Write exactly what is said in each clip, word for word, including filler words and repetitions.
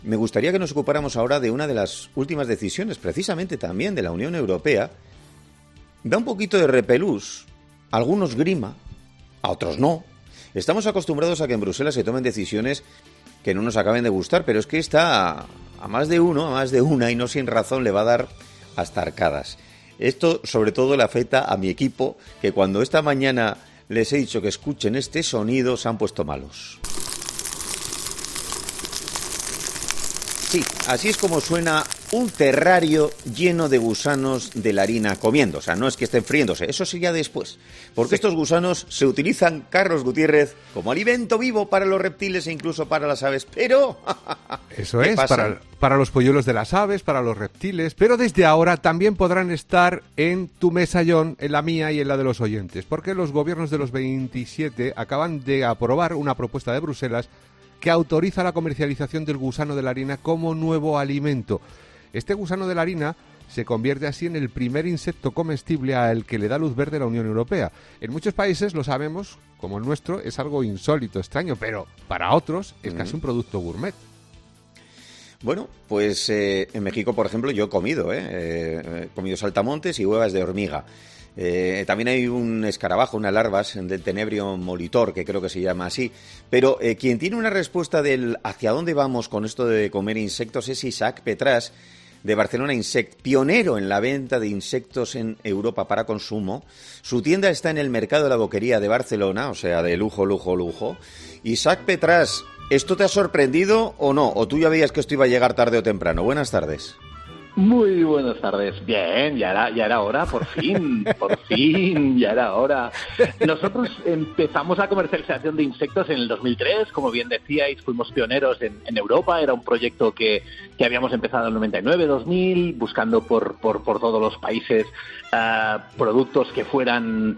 Me gustaría que nos ocupáramos ahora de una de las últimas decisiones, precisamente también de la Unión Europea. Da un poquito de repelús, a algunos grima, a otros no. Estamos acostumbrados a que en Bruselas se tomen decisiones que no nos acaben de gustar, pero es que esta a, a más de uno, a más de una, y no sin razón, le va a dar hasta arcadas. Esto sobre todo le afecta a mi equipo, que cuando esta mañana les he dicho que escuchen este sonido, se han puesto malos. Sí, así es como suena un terrario lleno de gusanos de la harina comiendo. O sea, no es que estén friéndose, eso sería después. Porque sí. Estos gusanos se utilizan, Carlos Gutiérrez, como alimento vivo para los reptiles e incluso para las aves. Pero... Eso es, para, para los polluelos de las aves, para los reptiles. Pero desde ahora también podrán estar en tu mesa, John, en la mía y en la de los oyentes. Porque los gobiernos de los veintisiete acaban de aprobar una propuesta de Bruselas que autoriza la comercialización del gusano de la harina como nuevo alimento. Este gusano de la harina se convierte así en el primer insecto comestible al que le da luz verde la Unión Europea. En muchos países, lo sabemos, como el nuestro, es algo insólito, extraño, pero para otros es casi un producto gourmet. Bueno, pues eh, en México, por ejemplo, yo he comido, ¿eh? Eh, he comido saltamontes y huevas de hormiga. Eh, también hay un escarabajo, unas larvas del Tenebrio molitor, que creo que se llama así. Pero eh, quien tiene una respuesta del hacia dónde vamos con esto de comer insectos es Isaac Petrás, de Barcelona Insect, pionero en la venta de insectos en Europa para consumo. Su tienda está en el Mercado de la Boquería de Barcelona, o sea, de lujo, lujo, lujo. Isaac Petrás, ¿esto te ha sorprendido o no? ¿O tú ya veías que esto iba a llegar tarde o temprano? Buenas tardes. Muy buenas tardes. Bien, ya era, ya era hora, por fin, por fin, ya era hora. Nosotros empezamos la comercialización de insectos en el dos mil tres, como bien decíais, fuimos pioneros en, en Europa. Era un proyecto que, que habíamos empezado en el noventa y nueve, dos mil, buscando por, por, por todos los países uh, productos que fueran,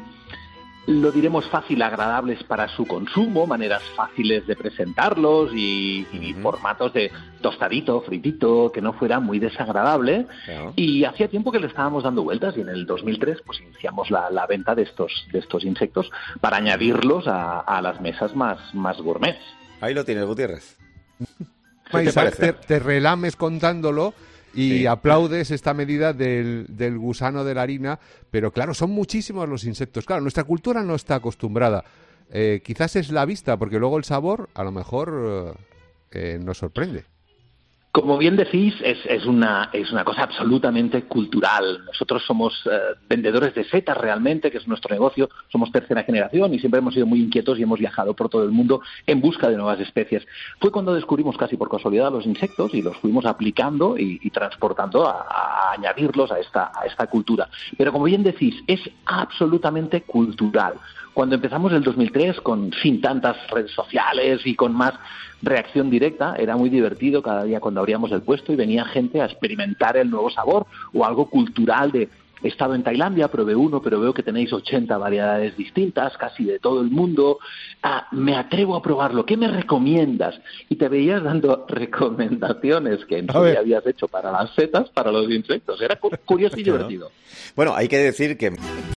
lo diremos fácil, agradables para su consumo, maneras fáciles de presentarlos y, y uh-huh. formatos de tostadito, fritito, que no fuera muy desagradable. Uh-huh. Y hacía tiempo que le estábamos dando vueltas y en el dos mil tres pues iniciamos la, la venta de estos, de estos insectos para añadirlos a, a las mesas más, más gourmet. Ahí lo tienes, Gutiérrez. ¿Qué te parece? Te, te relames contándolo. Y sí. aplaudes esta medida del, del gusano de la harina, pero claro, son muchísimos los insectos. Claro, nuestra cultura no está acostumbrada. Eh, quizás es la vista, porque luego el sabor a lo mejor eh, nos sorprende. Como bien decís, es, es, una, es una cosa absolutamente cultural. Nosotros somos eh, vendedores de setas realmente, que es nuestro negocio. Somos tercera generación y siempre hemos sido muy inquietos y hemos viajado por todo el mundo en busca de nuevas especies. Fue cuando descubrimos casi por casualidad los insectos y los fuimos aplicando y, y transportando a, a añadirlos a esta, a esta cultura. Pero como bien decís, es absolutamente cultural. Cuando empezamos el dos mil tres, con sin tantas redes sociales y con más reacción directa, era muy divertido cada día cuando abríamos el puesto y venía gente a experimentar el nuevo sabor o algo cultural de he estado en Tailandia, probé uno, pero veo que tenéis ochenta variedades distintas, casi de todo el mundo. Ah, me atrevo a probarlo, ¿qué me recomiendas? Y te veías dando recomendaciones que en sí habías hecho para las setas, para los insectos. Era curioso y divertido. Bueno, hay que decir que